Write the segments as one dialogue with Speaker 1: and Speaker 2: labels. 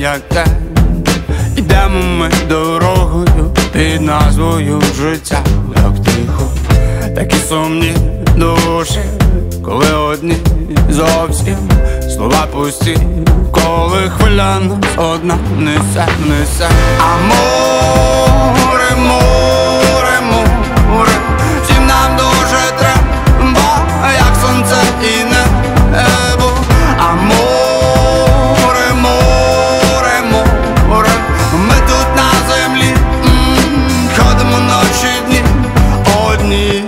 Speaker 1: як день. Ідемо ми дорогою під назвою життя. Так тихо, такі сумні душі, коли одні зовсім слова пусті, коли хвиля нас одна несе, несе. А море, море, море, всім нам дуже треба, як сонце і небо. А море, море, море, ми тут на землі ходимо ночі дні одні.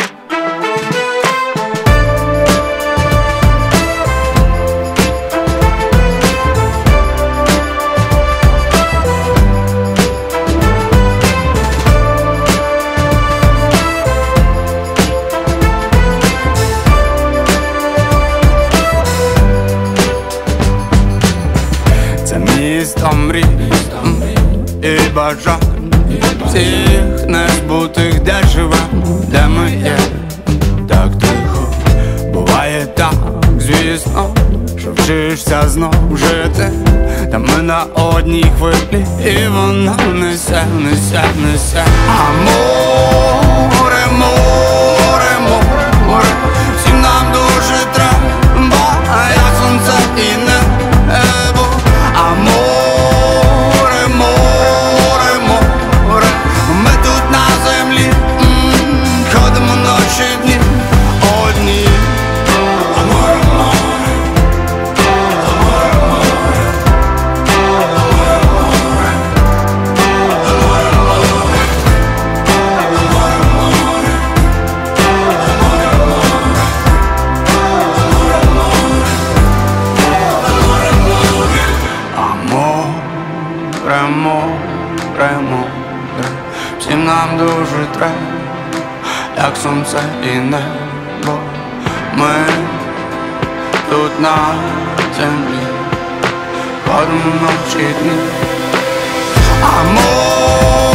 Speaker 1: Це місто мрій і бажань, всіх незбутих, де живемо, де ми є. Так тихо, буває так, звісно, що вчишся знов жити. Та ми на одній хвилі, і вона несе, несе, несе. А море, море, море, всім нам дуже треба, як сонце і небо. А море, море, море, ми тут на землі ходимо ночі дні одні. А море, море, а море, море, а море, море, а море, море, а море, море, а море, море, море, море, всім нам дуже треба, як сонце і небо. Ми тут на землі ходимо ночі дні. А море,